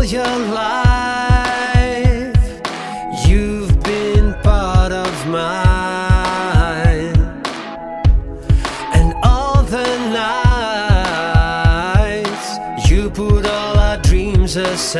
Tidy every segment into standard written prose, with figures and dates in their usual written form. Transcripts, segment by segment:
your life, you've been part of mine. And all the nights you put all our dreams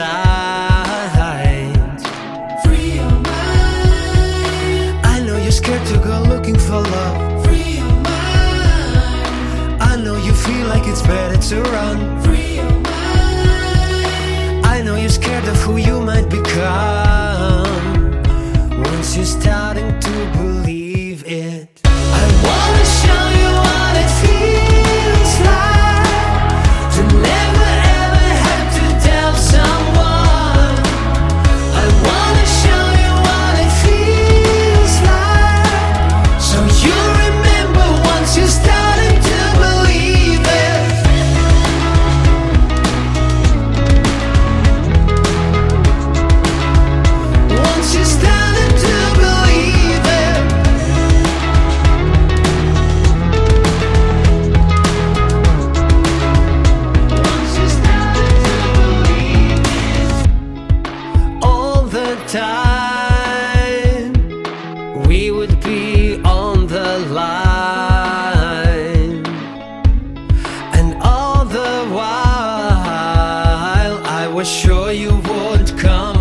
aside. Free your mind. I know you're scared to go looking for love. Free your mind. I know you feel like it's better to run. Free your mind. I know you're scared of who you might become once you're starting to believe it. I wanna show you what it feels like to never ever have to tell someone. I wanna show you what it feels like, so you remember once you're starting to believe it. Once you started to believe it. Once you started to believe it. All the time we would be on the line, and all the while I was sure you would come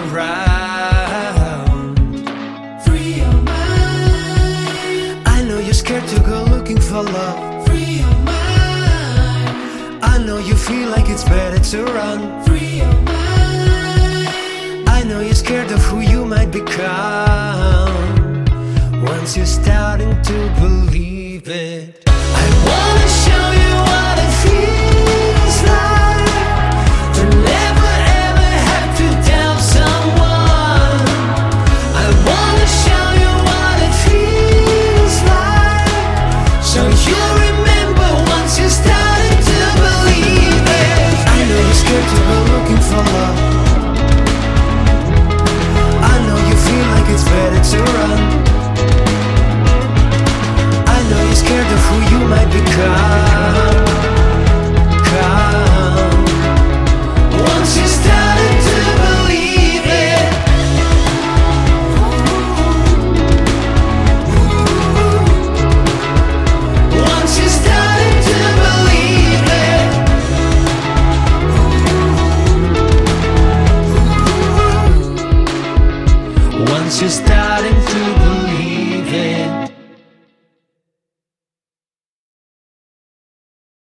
around. Free your mind. I know you're scared to go looking for love. Free your mind. I know you feel like it's better to run. Free your mind. I know you're scared of who you might become once you're starting to believe it. I wanna show you what it feels like to never ever have to tell someone. I wanna show you what it feels like, so you remember once you started to believe it. I know you're scared to go looking for love. I know you feel like it's better to run. I know you're scared of who you might become. Once you started to believe it. Once you started to believe it. Once you're starting to